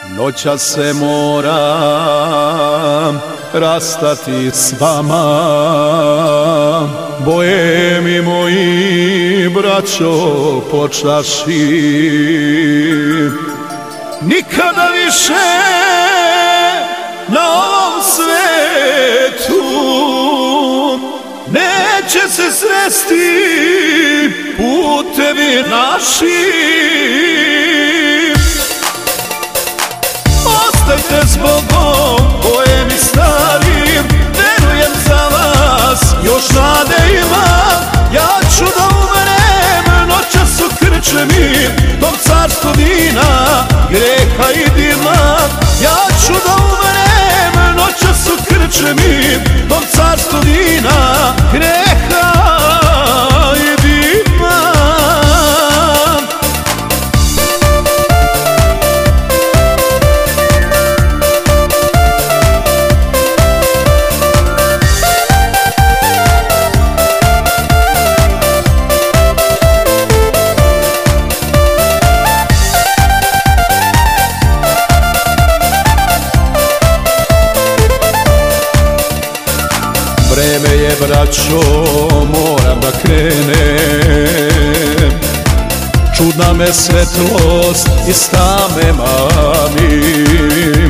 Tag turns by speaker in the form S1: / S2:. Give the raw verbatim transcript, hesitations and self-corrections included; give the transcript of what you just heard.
S1: Noćas se moram rastati s vama, bojemi moji braćo po čaši. Nikada više na ovom svetu neće se sresti putevi naši. Ostajte s Bogom, bojemi stari, verujem za vas, još nade imam. Ja ću da umrem noćas u krčemi, tom carstvu vina, greha i dima. Ja ću da umrem noćas u krčemi, tom carstvu vina, greha i dima. Vreme je, braćo, moram da krenem. Čudna me svetlost iz tame mami.